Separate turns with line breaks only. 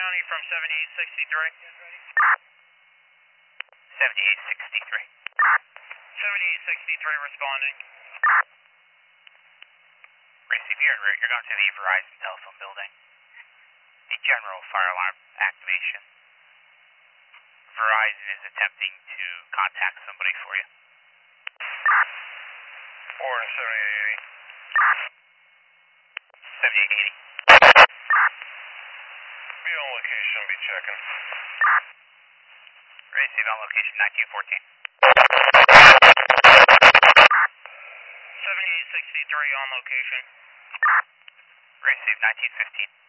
County from 7863.
7863.
7863 responding.
Receive, you're en route. You're going to the Verizon telephone building. The general fire alarm activation. Verizon is attempting to contact somebody for you.
4 to 7880.
7880.
Be on location, be checking.
Receive on location 1914.
7863 on location.
Receive 1915.